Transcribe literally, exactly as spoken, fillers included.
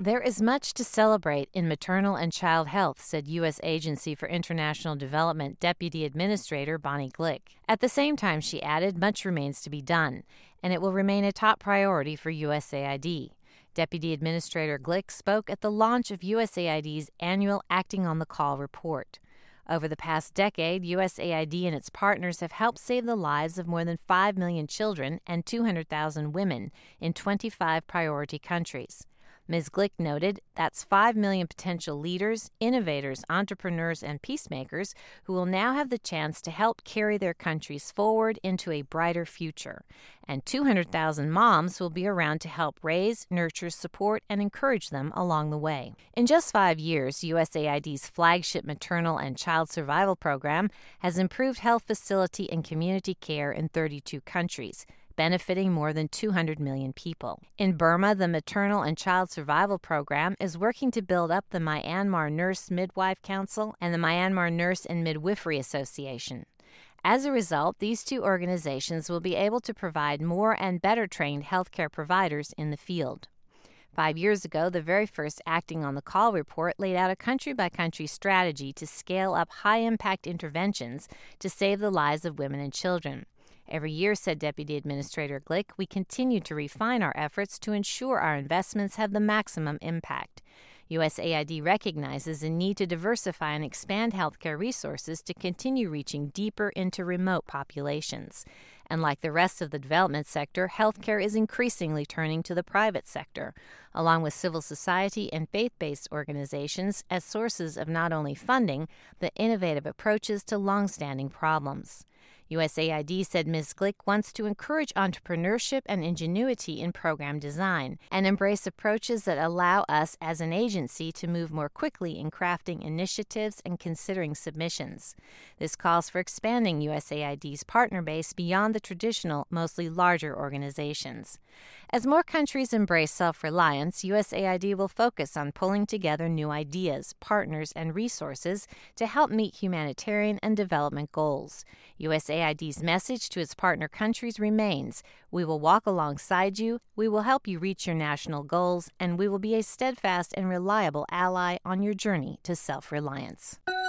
There is much to celebrate in maternal and child health, said U S Agency for International Development Deputy Administrator Bonnie Glick. At the same time, she added, much remains to be done, and it will remain a top priority for U S A I D. Deputy Administrator Glick spoke at the launch of U S A I D's annual Acting on the Call report. Over the past decade, U S A I D and its partners have helped save the lives of more than five million children and two hundred thousand women in twenty-five priority countries. Miz Glick noted that's five million potential leaders, innovators, entrepreneurs, and peacemakers who will now have the chance to help carry their countries forward into a brighter future. And two hundred thousand moms will be around to help raise, nurture, support, and encourage them along the way. In just five years, U S A I D's flagship maternal and child survival program has improved health facility and community care in thirty-two countries, benefiting more than two hundred million people. In Burma, the Maternal and Child Survival Program is working to build up the Myanmar Nurse Midwife Council and the Myanmar Nurse and Midwifery Association. As a result, these two organizations will be able to provide more and better trained healthcare providers in the field. Five years ago, the very first Acting on the Call report laid out a country-by-country strategy to scale up high-impact interventions to save the lives of women and children. Every year, said Deputy Administrator Glick, we continue to refine our efforts to ensure our investments have the maximum impact. U S A I D recognizes the need to diversify and expand healthcare resources to continue reaching deeper into remote populations. And like the rest of the development sector, healthcare is increasingly turning to the private sector, along with civil society and faith-based organizations, as sources of not only funding, but innovative approaches to long-standing problems. U S A I D said Miz Glick wants to encourage entrepreneurship and ingenuity in program design and embrace approaches that allow us as an agency to move more quickly in crafting initiatives and considering submissions. This calls for expanding U S A I D's partner base beyond the traditional, mostly larger organizations. As more countries embrace self-reliance, U S A I D will focus on pulling together new ideas, partners, and resources to help meet humanitarian and development goals. U S A I D's message to its partner countries remains, we will walk alongside you, we will help you reach your national goals, and we will be a steadfast and reliable ally on your journey to self-reliance.